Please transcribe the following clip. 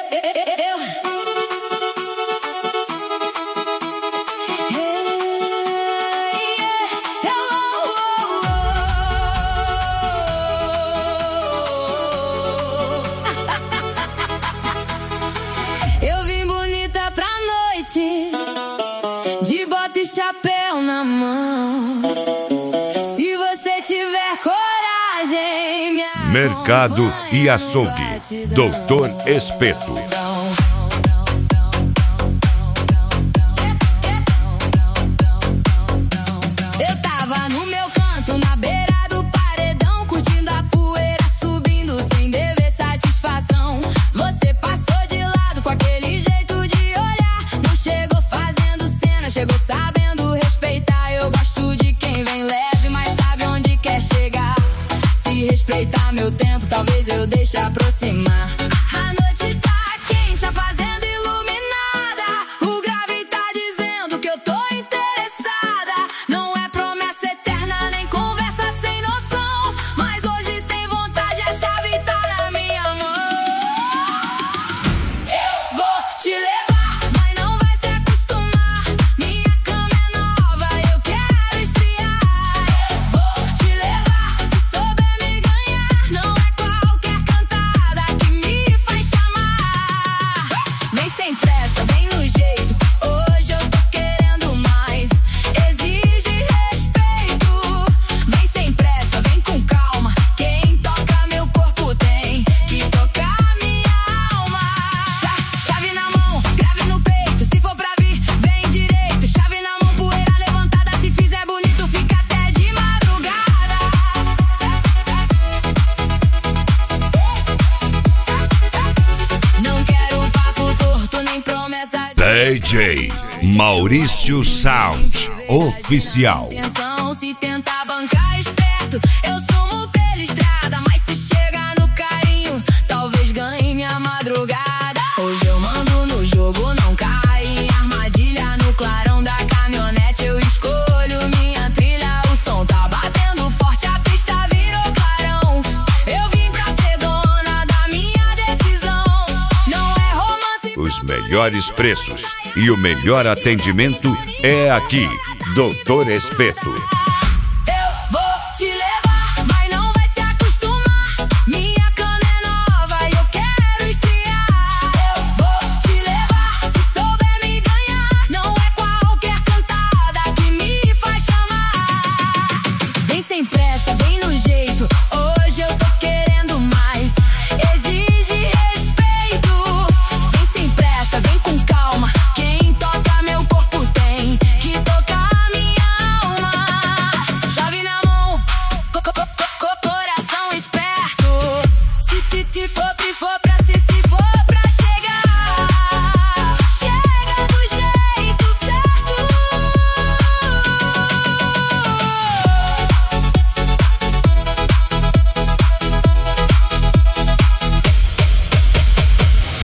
Eu vim bonita pra noite, de bota e chapéu na mão. Se você tiver coragem, minha Mercado e Açougue, Doutor Espeto. Eu tava no meu canto, na beira do paredão, curtindo a poeira subindo sem dever satisfação. Você passou de lado com aquele jeito de olhar, não chegou fazendo cena, chegou sabendo respeitar. Eu gosto de quem vem leve, mas sabe onde quer chegar. Se respeitar meu tempo, talvez eu deixe aproximar. A noite tá quente, a fazenda iluminada. O grave tá dizendo que eu tô interessada. Não é promessa eterna, nem conversa sem noção, mas hoje tem vontade, a chave tá na minha mão. Eu vou te levar, mas não vai se acostumar. Minha cama é nova, eu quero esfriar. Eu vou te levar, se souber me ganhar. Não é qualquer cantada que me faz chamar. Vem sem pressa, vem no jeito, hoje eu tô querendo mais. Exige respeito. Vem sem pressa, vem com calma. Quem toca meu corpo tem que tocar minha alma. Chave na mão, grave no peito. Se for pra vir, vem direito. Chave na mão, poeira levantada. Se fizer bonito, fica até de madrugada. Não quero papo torto, nem promessa de DJ Maurício Sound Oficial. atenção. Se tentar bancar esperto, eu sumo pela estrada. Mas se chegar no carinho, talvez ganhe minha madrugada. Hoje eu mando no jogo, não cai em armadilha. No clarão da caminhonete eu escolho minha trilha. O som tá batendo forte, a pista virou clarão. Eu vim pra ser dona da minha decisão. Não é romance. Os melhores preços e o melhor atendimento é aqui, Doutor Espeto.